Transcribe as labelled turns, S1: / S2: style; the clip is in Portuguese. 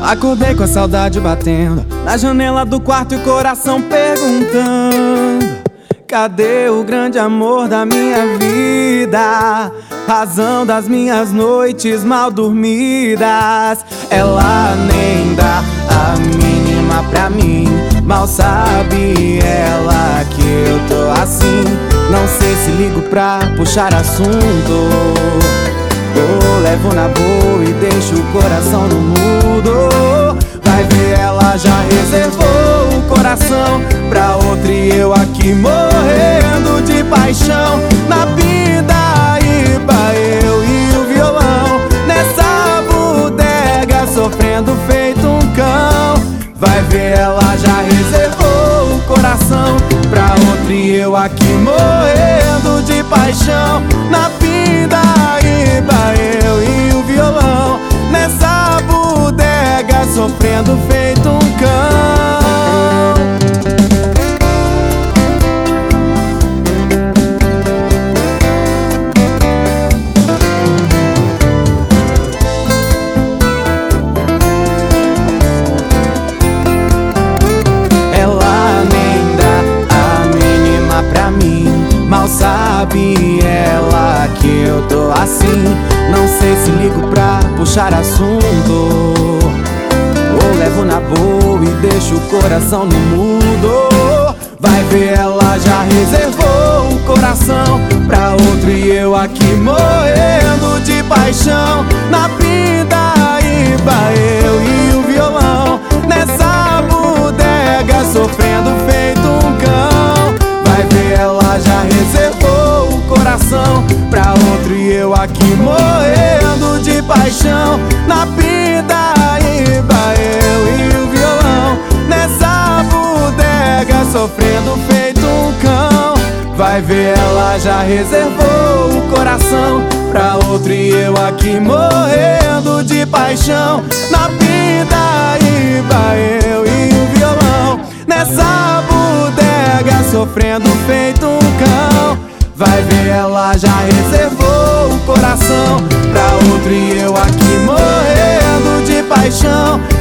S1: Acordei com a saudade batendo na janela do quarto e o coração perguntando: cadê o grande amor da minha vida? Razão das minhas noites mal dormidas. Ela nem dá a mínima pra mim. Mal sabe ela que eu tô assim. Não sei se ligo pra puxar assunto ou levo na boa e deixo o coração no mudo. Vai ver, ela já reservou o coração pra outra e eu aqui morrendo de paixão. Na pindaíba, eu e o violão, nessa bodega sofrendo feito um cão. Vai ver, ela já reservou o coração pra outra e eu aqui morrendo de paixão. Na pindaíba, eu e o violão, nessa bodega sofrendo feito um cão. Ela nem dá a mínima pra mim. Mal sabe ela que eu tô assim. Não sei se ligo pra puxar assunto ou levo na boa e deixo o coração no mudo. Vai ver, ela já reservou o coração pra outro e eu aqui morrendo de paixão. Na pindaíba, eu e o violão, nessa bodega sofrendo feito um cão. Vai ver, ela já reservou o coração pra outro e eu aqui morrendo de paixão. Na pindaíba, eu e o violão, nessa bodega sofrendo feito um cão. Vai ver, ela já reservou o coração pra outro e eu aqui morrendo de paixão. Na pindaíba, eu e o violão, nessa bodega sofrendo feito um cão. Vai ver, ela já reservou o coração pra outro e eu aqui morrendo de paixão.